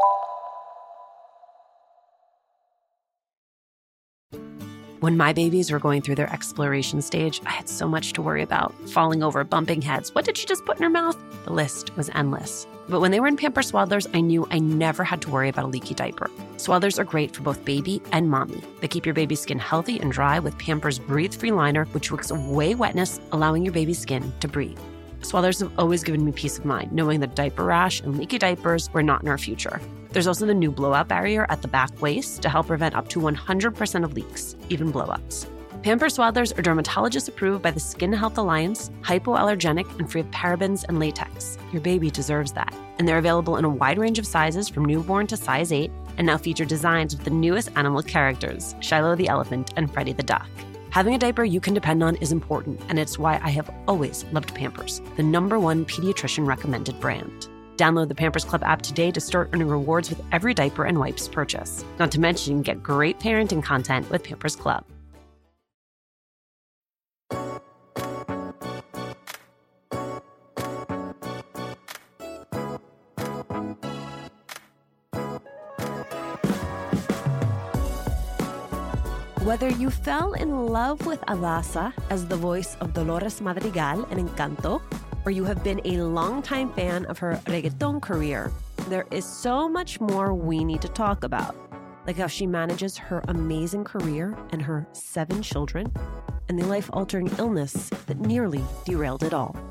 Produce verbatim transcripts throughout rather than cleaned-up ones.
When my babies were going through their exploration stage, I had so much to worry about. Falling over, bumping heads. What did she just put in her mouth? The list was endless. But when they were in Pampers Swaddlers, I knew I never had to worry about a leaky diaper. Swaddlers are great for both baby and mommy. They keep your baby's skin healthy and dry with Pampers Breathe-Free Liner, which wicks away wetness, allowing your baby's skin to breathe. Swaddlers have always given me peace of mind, knowing that diaper rash and leaky diapers were not in our future. There's also the new blowout barrier at the back waist to help prevent up to one hundred percent of leaks, even blowouts. Pampers Swaddlers are dermatologist approved by the Skin Health Alliance, hypoallergenic, and free of parabens and latex. Your baby deserves that. And they're available in a wide range of sizes from newborn to size eight, and now feature designs with the newest animal characters, Shiloh the elephant and Freddie the duck. Having a diaper you can depend on is important, and it's why I have always loved Pampers, the number one pediatrician recommended brand. Download the Pampers Club app today to start earning rewards with every diaper and wipes purchase. Not to mention, get great parenting content with Pampers Club. Whether you fell in love with Adasa as the voice of Dolores Madrigal in Encanto, or you have been a longtime fan of her reggaeton career, there is so much more we need to talk about, like how she manages her amazing career and her seven children, and the life-altering illness that nearly derailed it all.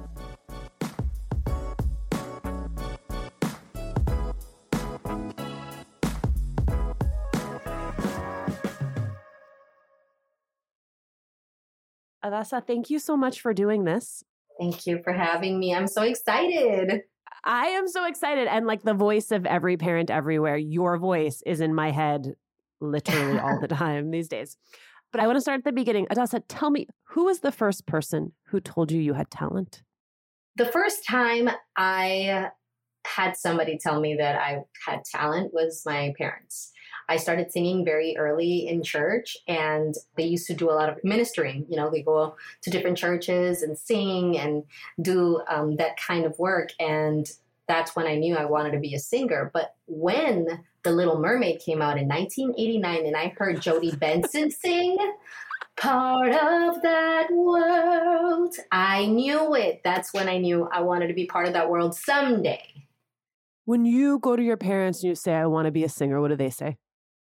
Adasa, thank you so much for doing this. Thank you for having me. I'm so excited. I am so excited. And like the voice of every parent everywhere, your voice is in my head literally all the time these days. But I want to start at the beginning. Adasa, tell me, who was the first person who told you you had talent? The first time I had somebody tell me that I had talent was my parents. I started singing very early in church, and they used to do a lot of ministering. You know, they go to different churches and sing and do um, that kind of work. And that's when I knew I wanted to be a singer. But when The Little Mermaid came out in nineteen eighty-nine and I heard Jodie Benson sing, "Part of that world," I knew it. That's when I knew I wanted to be part of that world someday. When you go to your parents and you say, I want to be a singer, what do they say?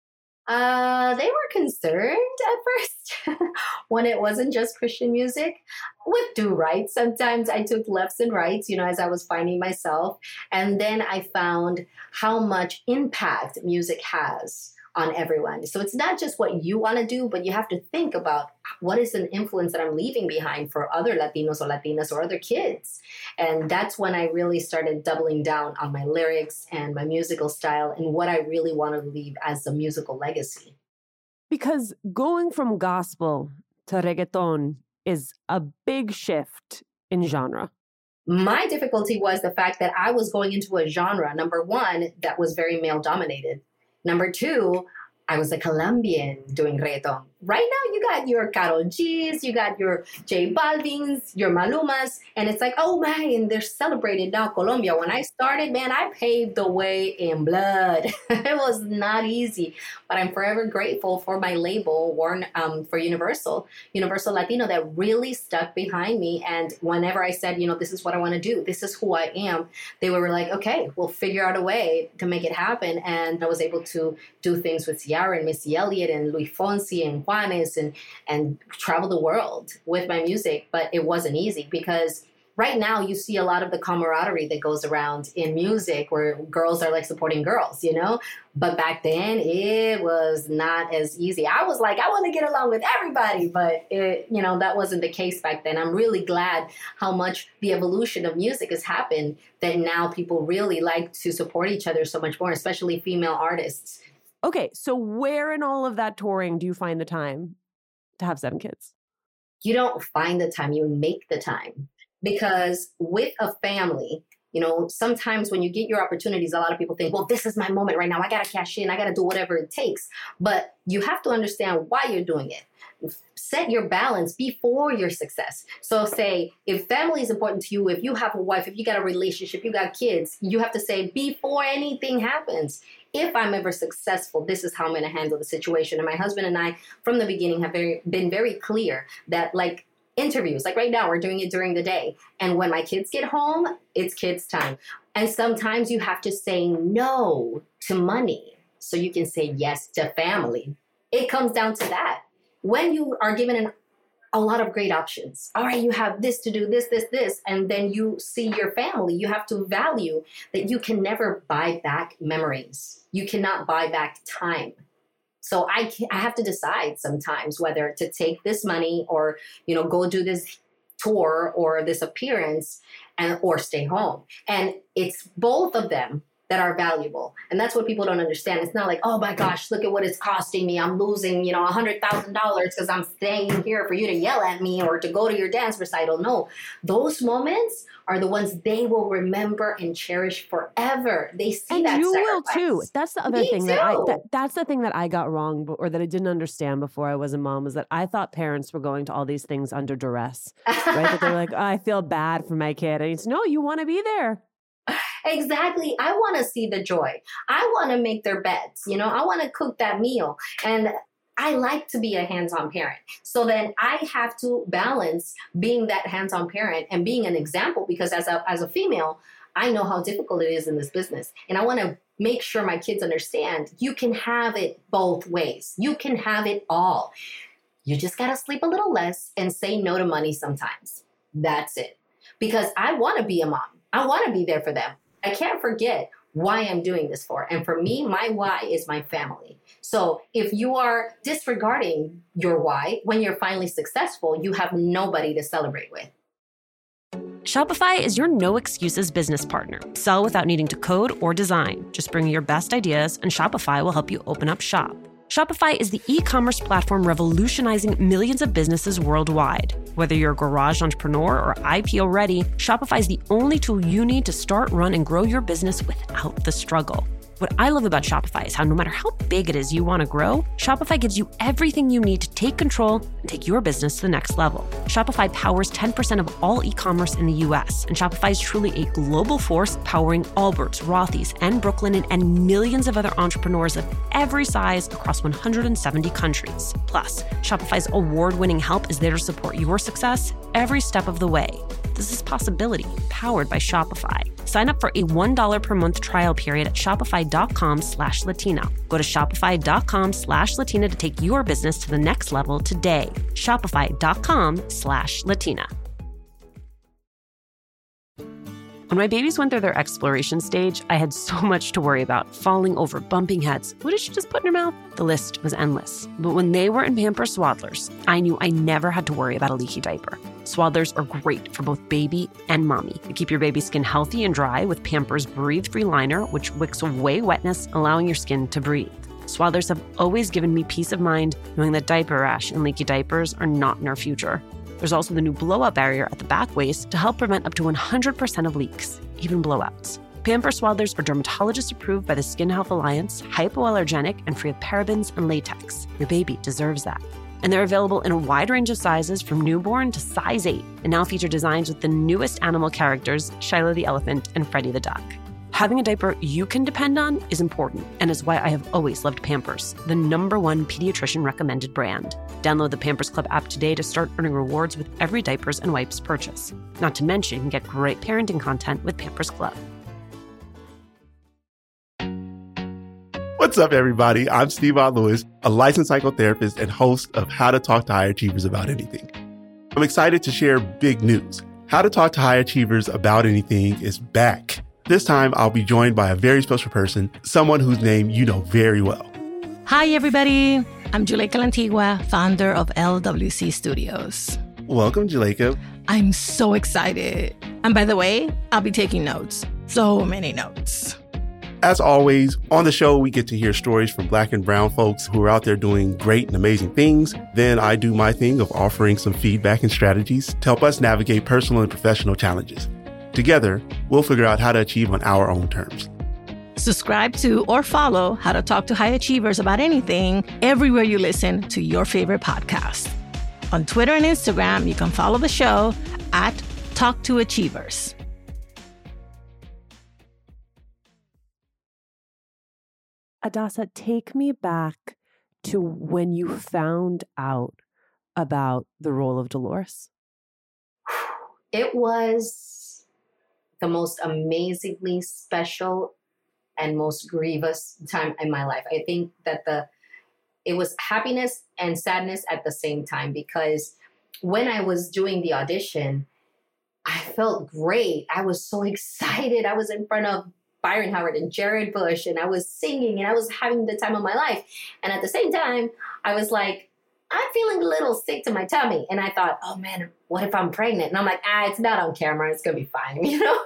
Uh, they were concerned at first when it wasn't just Christian music. With do right, sometimes I took lefts and rights, you know, as I was finding myself. And then I found how much impact music has on everyone. So it's not just what you want to do, but you have to think about what is an influence that I'm leaving behind for other Latinos or Latinas or other kids. And that's when I really started doubling down on my lyrics and my musical style and what I really want to leave as a musical legacy. Because going from gospel to reggaeton is a big shift in genre. My difficulty was the fact that I was going into a genre, number one, that was very male dominated. Number two, I was a Colombian doing reggaeton. Right now, you got your Karol G's, you got your J Balvin's, your Malumas, and it's like, oh man, they're celebrating now Colombia. When I started, man, I paved the way in blood. It was not easy, but I'm forever grateful for my label, Warren, um, for Universal, Universal Latino, that really stuck behind me. And whenever I said, you know, this is what I want to do, this is who I am, they were like, okay, we'll figure out a way to make it happen. And I was able to do things with Ciara and Missy Elliott and Luis Fonsi and Juanes and, and travel the world with my music. But it wasn't easy because right now you see a lot of the camaraderie that goes around in music where girls are like supporting girls, you know? But back then it was not as easy. I was like, I want to get along with everybody, but it, you know, that wasn't the case back then. I'm really glad how much the evolution of music has happened that now people really like to support each other so much more, especially female artists. Okay, so where in all of that touring do you find the time to have seven kids? You don't find the time, you make the time. Because with a family, you know, sometimes when you get your opportunities, a lot of people think, well, this is my moment right now. I got to cash in. I got to do whatever it takes. But you have to understand why you're doing it. Set your balance before your success. So say if family is important to you, if you have a wife, if you got a relationship, you got kids, you have to say before anything happens, if I'm ever successful, this is how I'm going to handle the situation. And my husband and I, from the beginning, have very been very clear that, like, interviews, like right now, we're doing it during the day. And when my kids get home, it's kids' time. And sometimes you have to say no to money so you can say yes to family. It comes down to that. When you are given an, a lot of great options, all right, you have this to do, this, this, this, and then you see your family, you have to value that you can never buy back memories. You cannot buy back time. So I, can, I have to decide sometimes whether to take this money or, you know, go do this tour or this appearance and or stay home. And it's both of them that are valuable. And that's what people don't understand. It's not like, oh my gosh, look at what it's costing me. I'm losing, you know, one hundred thousand dollars because I'm staying here for you to yell at me or to go to your dance recital. No, those moments are the ones they will remember and cherish forever. They see and that you sacrifice. will too. That's the other Me thing too. that I, that, that's the thing that I got wrong or that I didn't understand before I was a mom was that I thought parents were going to all these things under duress, right? That they're like, oh, I feel bad for my kid. And it's, no, you want to be there. Exactly. I want to see the joy. I want to make their beds. You know, I want to cook that meal. And I like to be a hands-on parent. So then I have to balance being that hands-on parent and being an example, because as a, as a female, I know how difficult it is in this business. And I want to make sure my kids understand you can have it both ways. You can have it all. You just got to sleep a little less and say no to money sometimes. That's it. Because I want to be a mom. I want to be there for them. I can't forget why I'm doing this for. And for me, my why is my family. So if you are disregarding your why, when you're finally successful, you have nobody to celebrate with. Shopify is your no excuses business partner. Sell without needing to code or design. Just bring your best ideas and Shopify will help you open up shop. Shopify is the e-commerce platform revolutionizing millions of businesses worldwide. Whether you're a garage entrepreneur or I P O ready, Shopify is the only tool you need to start, run, and grow your business without the struggle. What I love about Shopify is how no matter how big it is you want to grow, Shopify gives you everything you need to take control and take your business to the next level. Shopify powers ten percent of all e-commerce in the U S, and Shopify is truly a global force powering Allbirds, Rothy's, and Brooklinen, and millions of other entrepreneurs of every size across one hundred seventy countries. Plus, Shopify's award-winning help is there to support your success every step of the way. This is Possibility, powered by Shopify. Sign up for a one dollar per month trial period at shopify.com slash Latina. Go to shopify.com slash Latina to take your business to the next level today. Shopify.com slash Latina. When my babies went through their exploration stage, I had so much to worry about. Falling over, bumping heads. What did she just put in her mouth? The list was endless. But when they were in Pampers Swaddlers, I knew I never had to worry about a leaky diaper. Swaddlers are great for both baby and mommy. They keep your baby's skin healthy and dry with Pampers Breathe-Free Liner, which wicks away wetness, allowing your skin to breathe. Swaddlers have always given me peace of mind knowing that diaper rash and leaky diapers are not in our future. There's also the new blowout barrier at the back waist to help prevent up to one hundred percent of leaks, even blowouts. Pampers Swaddlers are dermatologist approved by the Skin Health Alliance, hypoallergenic, and free of parabens and latex. Your baby deserves that. And they're available in a wide range of sizes from newborn to size eight, and now feature designs with the newest animal characters, Shiloh the elephant and Freddie the duck. Having a diaper you can depend on is important, and is why I have always loved Pampers, the number one pediatrician recommended brand. Download the Pampers Club app today to start earning rewards with every diapers and wipes purchase. Not to mention, get great parenting content with Pampers Club. What's up, everybody? I'm Steve Lewis, a licensed psychotherapist and host of How to Talk to High Achievers About Anything. I'm excited to share big news. How to Talk to High Achievers About Anything is back. This time, I'll be joined by a very special person, someone whose name you know very well. Hi, everybody. I'm Juleyka Lantigua, founder of L W C Studios. Welcome, Juleyka. I'm so excited. And by the way, I'll be taking notes. So many notes. As always, on the show, we get to hear stories from Black and brown folks who are out there doing great and amazing things. Then I do my thing of offering some feedback and strategies to help us navigate personal and professional challenges. Together, we'll figure out how to achieve on our own terms. Subscribe to or follow How to Talk to High Achievers About Anything everywhere you listen to your favorite podcast. On Twitter and Instagram, you can follow the show at Talk to Achievers. Adasa, take me back to when you found out about the role of Dolores. It was the most amazingly special and most grievous time in my life. I think that the it was happiness and sadness at the same time, because when I was doing the audition, I felt great. I was so excited. I was in front of Byron Howard and Jared Bush, and I was singing, and I was having the time of my life. And at the same time, I was like, I'm feeling a little sick to my tummy. And I thought, oh man, what if I'm pregnant? And I'm like, ah, it's not on camera. It's going to be fine, you know?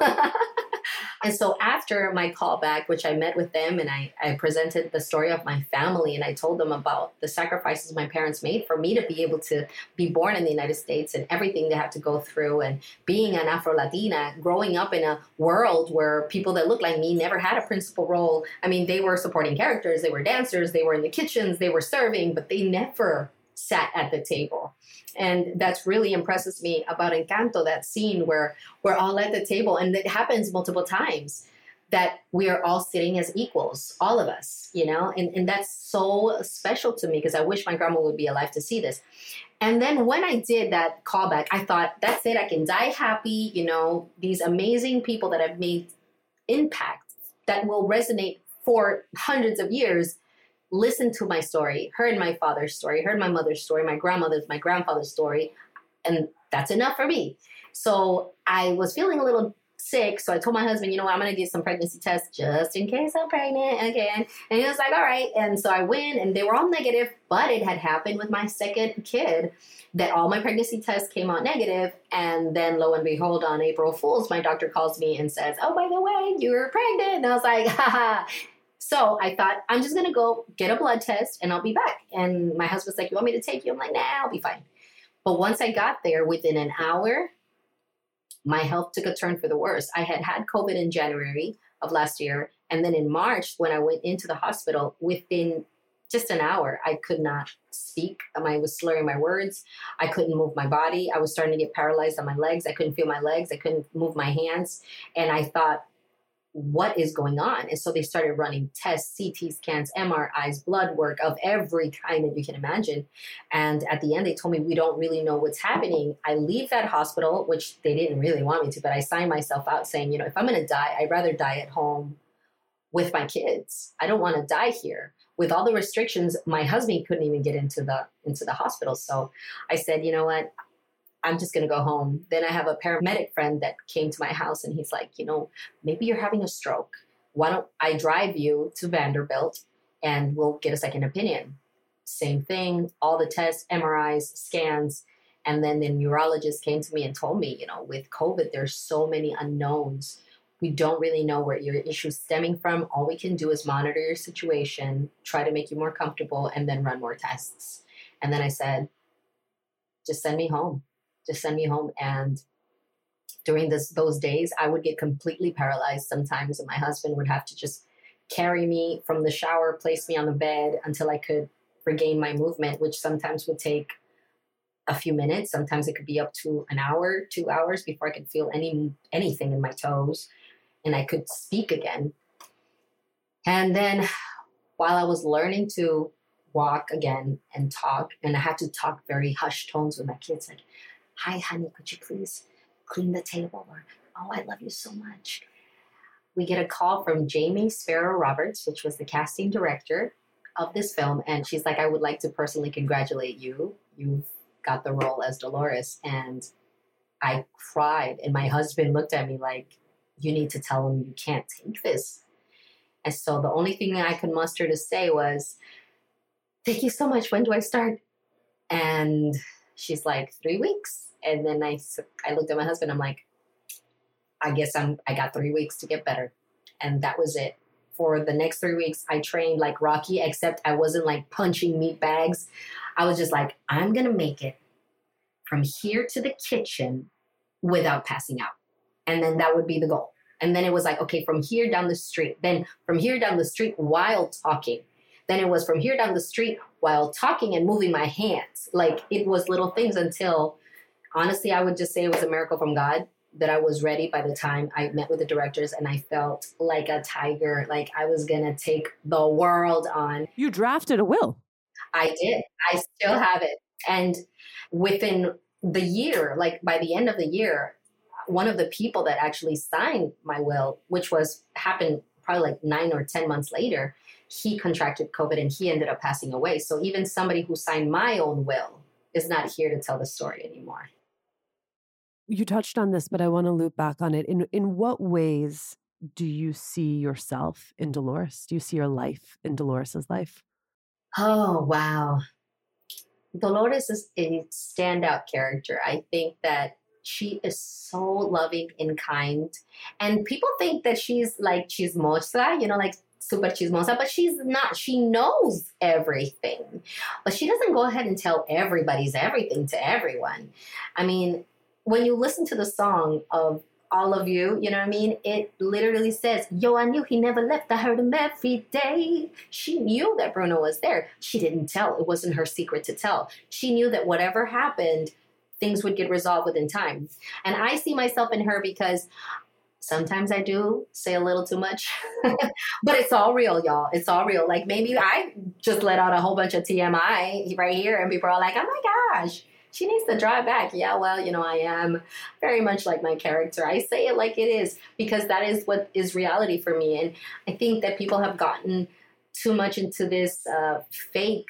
And so after my callback, which I met with them and I, I presented the story of my family, and I told them about the sacrifices my parents made for me to be able to be born in the United States and everything they had to go through, and being an Afro-Latina, growing up in a world where people that look like me never had a principal role. I mean, they were supporting characters, they were dancers, they were in the kitchens, they were serving, but they never sat at the table. And that's really impresses me about Encanto, that scene where we're all at the table, and it happens multiple times, that we are all sitting as equals, all of us, you know, and, and that's so special to me, because I wish my grandma would be alive to see this. And then when I did that callback, I thought, that's it, I can die happy, you know, these amazing people that have made impact that will resonate for hundreds of years listened to my story, heard my father's story, heard my mother's story, my grandmother's, my grandfather's story, and that's enough for me. So I was feeling a little sick, so I told my husband, you know what, I'm going to get some pregnancy tests just in case I'm pregnant again. And he was like, all right. And so I went, and they were all negative, but it had happened with my second kid that all my pregnancy tests came out negative. And then lo and behold, on April Fool's, my doctor calls me and says, oh, by the way, you're pregnant. And I was like, haha. So I thought, I'm just going to go get a blood test and I'll be back. And my husband's like, you want me to take you? I'm like, nah, I'll be fine. But once I got there, within an hour, my health took a turn for the worse. I had had COVID in January of last year. And then in March, when I went into the hospital, within just an hour, I could not speak. I was slurring my words. I couldn't move my body. I was starting to get paralyzed on my legs. I couldn't feel my legs. I couldn't move my hands. And I thought, what is going on? And so they started running tests, C T scans, M R Is, blood work of every kind that you can imagine. And at the end, they told me, we don't really know what's happening. I leave that hospital, which they didn't really want me to, but I signed myself out saying, you know, if I'm going to die, I'd rather die at home with my kids. I don't want to die here. With all the restrictions, my husband couldn't even get into the into the hospital. So I said, you know what? I'm just going to go home. Then I have a paramedic friend that came to my house, and he's like, you know, maybe you're having a stroke. Why don't I drive you to Vanderbilt and we'll get a second opinion? Same thing, all the tests, M R Is, scans. And then the neurologist came to me and told me, you know, with COVID, there's so many unknowns. We don't really know where your issue's stemming from. All we can do is monitor your situation, try to make you more comfortable, and then run more tests. And then I said, just send me home. Just send me home. And during this, those days, I would get completely paralyzed sometimes, and my husband would have to just carry me from the shower, place me on the bed until I could regain my movement, which sometimes would take a few minutes. Sometimes it could be up to an hour, two hours before I could feel any anything in my toes and I could speak again. And then while I was learning to walk again and talk, and I had to talk very hushed tones with my kids, like, hi, honey, could you please clean the table? Or, oh, I love you so much. We get a call from Jamie Sparrow Roberts, which was the casting director of this film. And she's like, I would like to personally congratulate you. You've got the role as Dolores. And I cried. And my husband looked at me like, you need to tell him you can't take this. And so the only thing that I could muster to say was, thank you so much. When do I start? And she's like, three weeks. And then I, I looked at my husband. I'm like, I guess I'm, I got three weeks to get better. And that was it. For the next three weeks, I trained like Rocky, except I wasn't like punching meat bags. I was just like, I'm going to make it from here to the kitchen without passing out. And then that would be the goal. And then it was like, okay, from here down the street, then from here down the street while talking. Then it was from here down the street while talking and moving my hands. Like it was little things until, honestly, I would just say it was a miracle from God, that I was ready by the time I met with the directors, and I felt like a tiger, like I was going to take the world on. You drafted a will. I did. I still have it. And within the year, like by the end of the year, one of the people that actually signed my will, which was happened probably like nine or ten months later, he contracted COVID and he ended up passing away. So even somebody who signed my own will is not here to tell the story anymore. You touched on this, but I want to loop back on it. In in what ways do you see yourself in Dolores? Do you see your life in Dolores's life? Oh, wow. Dolores is a standout character. I think that she is so loving and kind. And people think that she's like chismosa, you know, like super chismosa, but she's not. She knows everything. But she doesn't go ahead and tell everybody's everything to everyone. I mean, when you listen to the song of All of You, you know what I mean? It literally says, yo, I knew he never left. I heard him every day. She knew that Bruno was there. She didn't tell. It wasn't her secret to tell. She knew that whatever happened, things would get resolved within time. And I see myself in her because sometimes I do say a little too much, but it's all real, y'all. It's all real. Like maybe I just let out a whole bunch of T M I right here and people are like, oh my gosh, she needs to draw it back. Yeah, well, you know, I am very much like my character. I say it like it is because that is what is reality for me. And I think that people have gotten too much into this uh, fake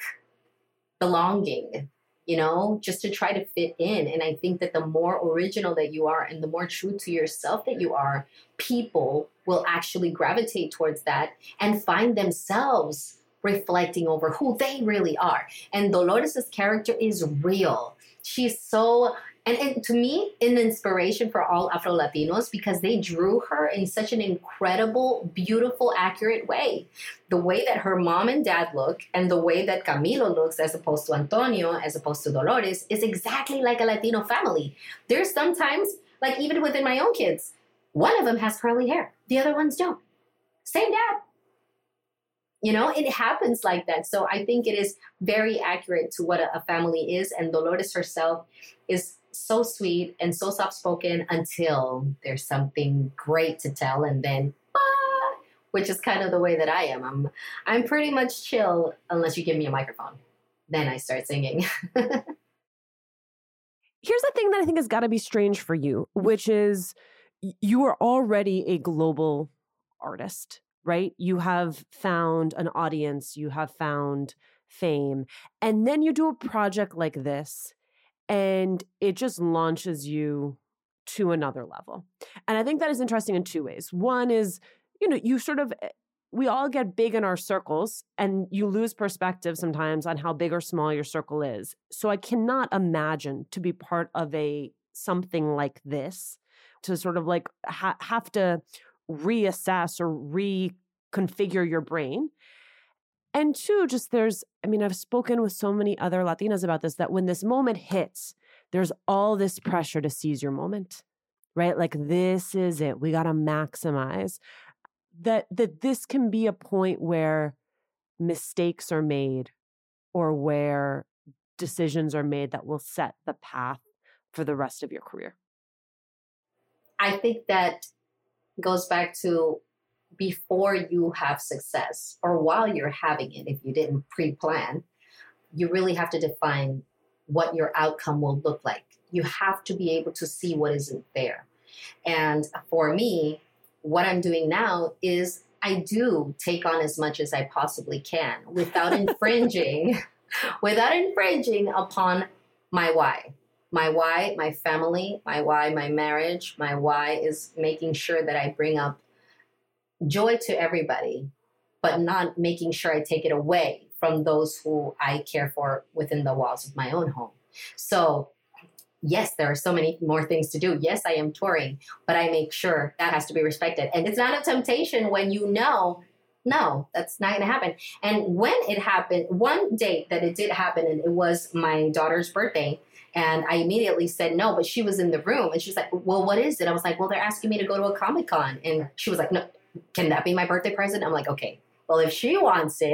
belonging, you know, just to try to fit in. And I think that the more original that you are and the more true to yourself that you are, people will actually gravitate towards that and find themselves reflecting over who they really are. And Dolores' character is real. She's so, and, and to me, an inspiration for all Afro-Latinos because they drew her in such an incredible, beautiful, accurate way. The way that her mom and dad look and the way that Camilo looks as opposed to Antonio, as opposed to Dolores, is exactly like a Latino family. There's sometimes, like even within my own kids, one of them has curly hair. The other ones don't. Same dad. You know, it happens like that. So I think it is very accurate to what a, a family is. And Dolores herself is so sweet and so soft-spoken until there's something great to tell. And then, ah, which is kind of the way that I am. I'm, I'm pretty much chill unless you give me a microphone. Then I start singing. Here's the thing that I think has got to be strange for you, which is you are already a global artist. Right? You have found an audience, you have found fame, and then you do a project like this, and it just launches you to another level. And I think that is interesting in two ways. One is, you know, you sort of, we all get big in our circles, and you lose perspective sometimes on how big or small your circle is. So I cannot imagine to be part of a something like this, to sort of like ha- have to reassess or reconfigure your brain. And two, just there's, I mean, I've spoken with so many other Latinas about this, that when this moment hits, there's all this pressure to seize your moment, right? Like, this is it. We got to maximize that, that this can be a point where mistakes are made or where decisions are made that will set the path for the rest of your career. I think that goes back to before you have success or while you're having it, if you didn't pre-plan, you really have to define what your outcome will look like. You have to be able to see what isn't there. And for me, what I'm doing now is I do take on as much as I possibly can without infringing, without infringing upon my why. My why, my family, my why, my marriage, my why is making sure that I bring up joy to everybody, but not making sure I take it away from those who I care for within the walls of my own home. So yes, there are so many more things to do. Yes, I am touring, but I make sure that has to be respected. And it's not a temptation when you know, no, that's not going to happen. And when it happened, one date that it did happen, and it was my daughter's birthday, and I immediately said no, but she was in the room and she's like, well, what is it? I was like, well, they're asking me to go to a Comic-Con. And she was like, no, can that be my birthday present? I'm like, okay, well, if she wants it,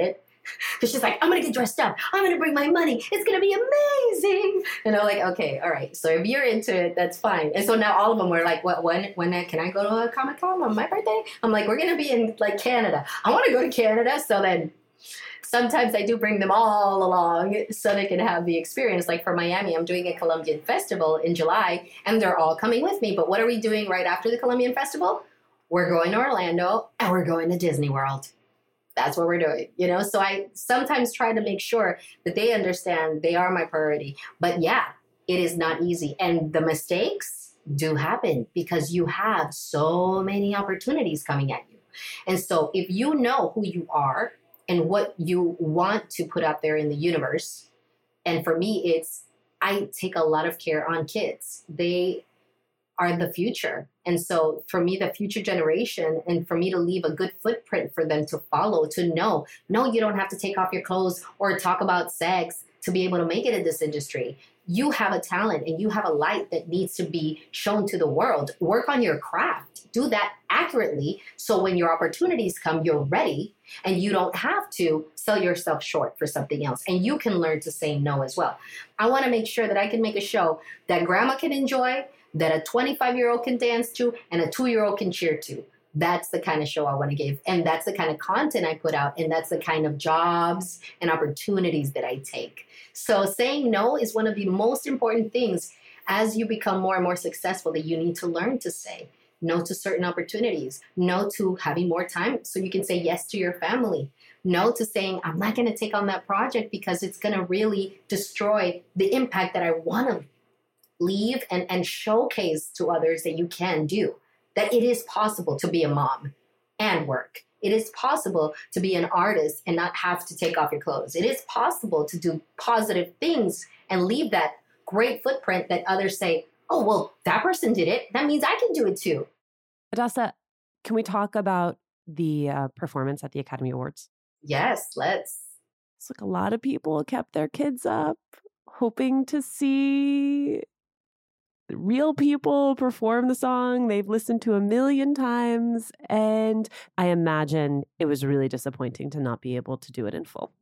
Because she's like, I'm going to get dressed up. I'm going to bring my money. It's going to be amazing. And I'm like, okay, all right. So if you're into it, that's fine. And so now all of them were like, what, when, when can I go to a Comic-Con on my birthday? I'm like, we're going to be in like Canada. I want to go to Canada. So then sometimes I do bring them all along so they can have the experience. Like for Miami, I'm doing a Colombian festival in July and they're all coming with me. But what are we doing right after the Colombian festival? We're going to Orlando and we're going to Disney World. That's what we're doing, you know? So I sometimes try to make sure that they understand they are my priority. But yeah, it is not easy. And the mistakes do happen because you have so many opportunities coming at you. And so if you know who you are and what you want to put out there in the universe, and for me, it's, I take a lot of care on kids. They are the future. And so for me, the future generation, and for me to leave a good footprint for them to follow, to know, no, you don't have to take off your clothes or talk about sex to be able to make it in this industry. You have a talent and you have a light that needs to be shown to the world. Work on your craft. Do that accurately. So when your opportunities come, you're ready and you don't have to sell yourself short for something else. And you can learn to say no as well. I want to make sure that I can make a show that grandma can enjoy, that a twenty-five-year-old can dance to, and a two-year-old can cheer to. That's the kind of show I want to give. And that's the kind of content I put out. And that's the kind of jobs and opportunities that I take. So saying no is one of the most important things as you become more and more successful that you need to learn to say no to certain opportunities, no to having more time so you can say yes to your family, no to saying, I'm not going to take on that project because it's going to really destroy the impact that I want to leave and, and showcase to others that you can do, that it is possible to be a mom and work. It is possible to be an artist and not have to take off your clothes. It is possible to do positive things and leave that great footprint that others say, oh, well, that person did it. That means I can do it too. Hadassah, can we talk about the uh, performance at the Academy Awards? Yes, let's. It's like a lot of people kept their kids up, hoping to see real people perform the song they've listened to a million times. And I imagine it was really disappointing to not be able to do it in full.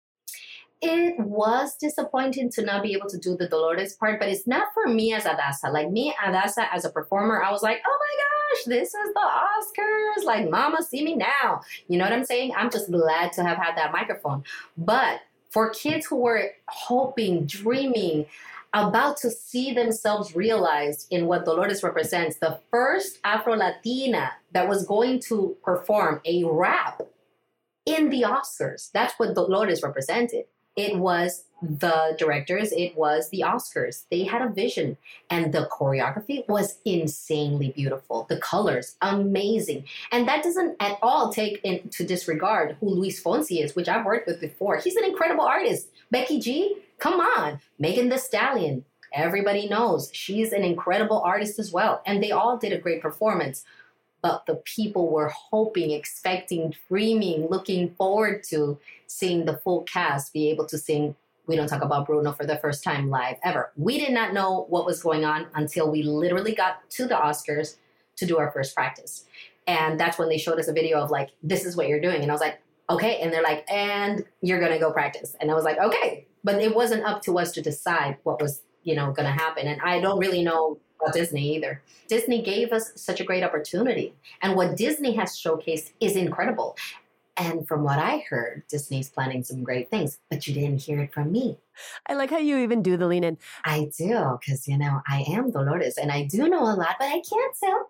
It was disappointing to not be able to do the Dolores part, but it's not for me as Hadassah. Like me, Hadassah, as a performer, I was like, oh my gosh, this is the Oscars. Like, mama, see me now. You know what I'm saying? I'm just glad to have had that microphone. But for kids who were hoping, dreaming, about to see themselves realized in what Dolores represents, the first Afro-Latina that was going to perform a rap in the Oscars. That's what Dolores represented. It was the directors. It was the Oscars. They had a vision. And the choreography was insanely beautiful. The colors, amazing. And that doesn't at all take into disregard who Luis Fonsi is, which I've worked with before. He's an incredible artist. Becky G, come on. Megan Thee Stallion. Everybody knows she's an incredible artist as well. And they all did a great performance. But the people were hoping, expecting, dreaming, looking forward to seeing the full cast be able to sing We Don't Talk About Bruno for the first time live ever. We did not know what was going on until we literally got to the Oscars to do our first practice. And that's when they showed us a video of like, this is what you're doing. And I was like, okay. And they're like, and you're going to go practice. And I was like, okay. But it wasn't up to us to decide what was, you know, going to happen. And I don't really know about Disney either. Disney gave us such a great opportunity. And what Disney has showcased is incredible. And from what I heard, Disney's planning some great things, but you didn't hear it from me. I like how you even do the lean in. I do, because, you know, I am Dolores and I do know a lot, but I can't tell.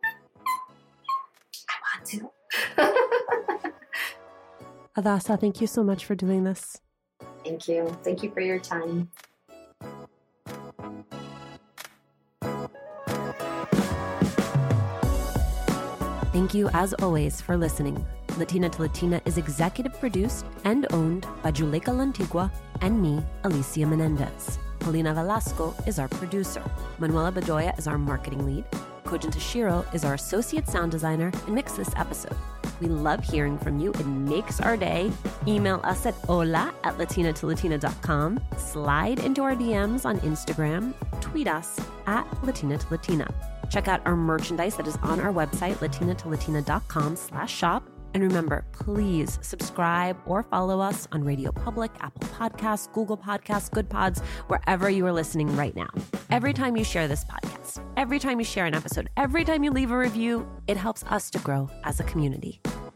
I want to. Hadassah, thank you so much for doing this. Thank you. Thank you for your time. Thank you, as always, for listening. Latina to Latina is executive produced and owned by Juleka Lantigua and me, Alicia Menendez. Paulina Velasco is our producer. Manuela Bedoya is our marketing lead. Kojin Tashiro is our associate sound designer and mixed this episode. We love hearing from you. It makes our day. Email us at hola at latina to latina dot com. Slide into our D Ms on Instagram. Tweet us at Latina to Latina. Check out our merchandise that is on our website, latina to latina dot com slash shop. And remember, please subscribe or follow us on Radio Public, Apple Podcasts, Google Podcasts, Good Pods, wherever you are listening right now. Every time you share this podcast, every time you share an episode, every time you leave a review, it helps us to grow as a community.